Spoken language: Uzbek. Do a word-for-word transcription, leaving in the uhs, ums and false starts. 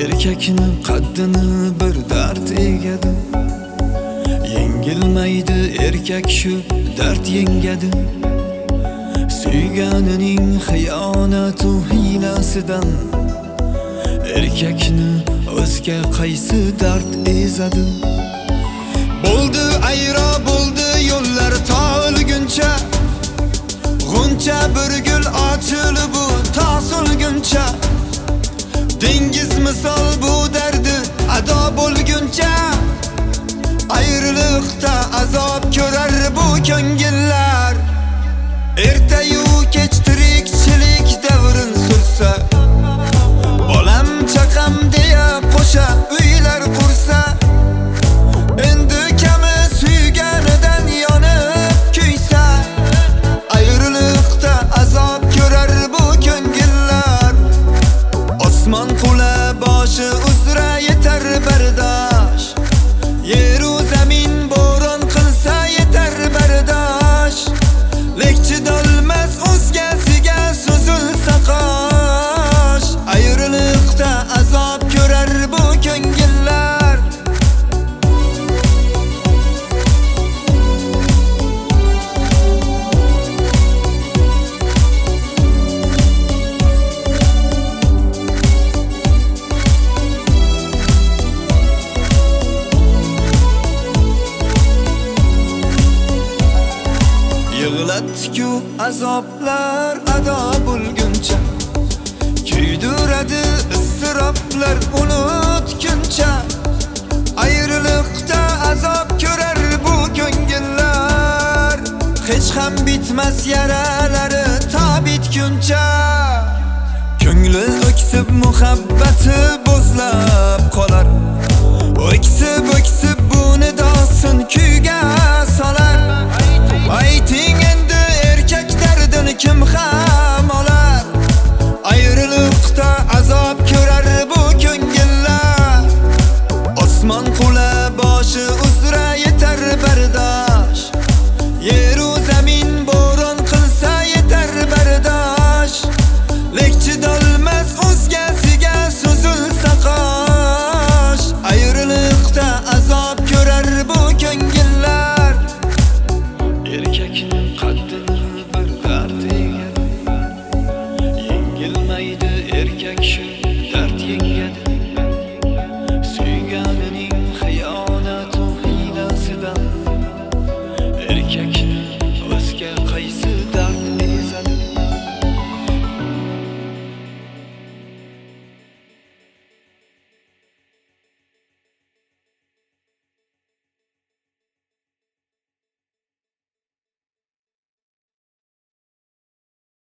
Erkakni qaddini bir dard egadi. Yengilmaydi erkak shu dard yengadi. Suyganining xiyonatu hiylasidan erkakni o'zga qaysi dard ezadi. Bo'ldi ayro bo'ldi yo'llar tolguncha, g'uncha bir gul ochilib bu to'silguncha. Dengiz misol bu dardi ado bo'lguncha, ayriliqda azob ko'rar bu ko'ngillar. Ertayu kech tirikchilik davrin sursa, bolam chaqam deya qo'sha uylar qursa, endi kami suyganidan yonib kuysa, ayriliqda azob ko'rar bu ko'ngillar. Osmon qula boshi uzra yetar bardosh, yeru zamin bo'ron qilsa yetar bardosh. Lekchi dolmas o'zgasiga so'zilsa qosh, ayriliqda azob ko'rar bu ko'ngillar. Yig'latdi-ku azoblar ado bo'lguncha, kuydiradi istiroblar unutguncha. Ayriliqda azob ko'rar bu ko'ngillar, hech ham bitmas yaralari ta bitguncha. Ko'ngli o'ksib muhabbati bo'zlab qolar, o'ksib o'ksib bu nidosin kuyga solar. Ayting endi erkak dardini kim ham